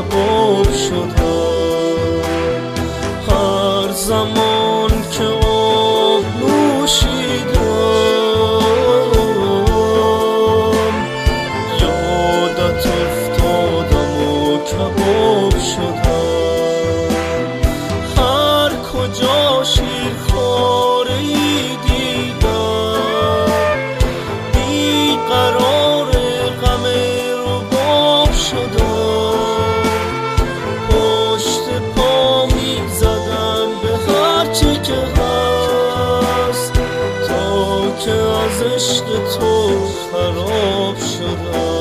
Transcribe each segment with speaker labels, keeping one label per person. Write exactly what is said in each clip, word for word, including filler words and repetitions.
Speaker 1: کباب شدم. هر زمان که آب نوشیدم یادت افتادم و کباب شدم. هر کجا شیرخواره ای دیدم بیقرار غم رباب شدم. پشت پا می زدم به هر چی که هست تا که از عشق تو خراب شدم.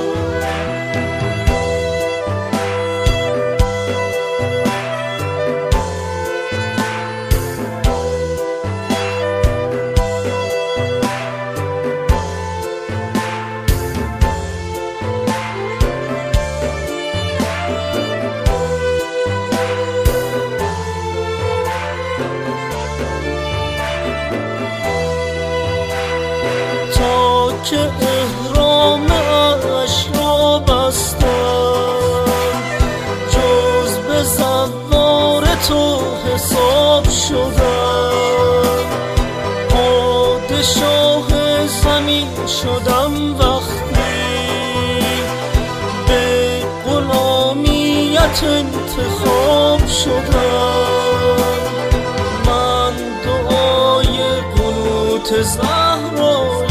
Speaker 1: که احرام عشق را بستم جز به زوار تو حساب شدم. پادشاه زمین شدم وقتی به غلامیت انتخاب شدم. من دعای قنوت زهرایم،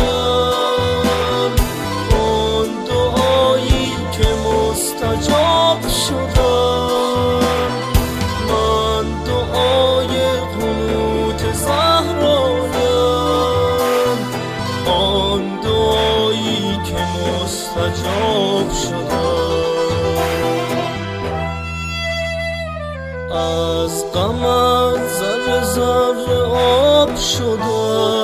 Speaker 1: مستجاب شدم. من دعای قنوت زهرایم، آن دعایی که مستجاب شدم. از غمت ذره ذره آب شدم.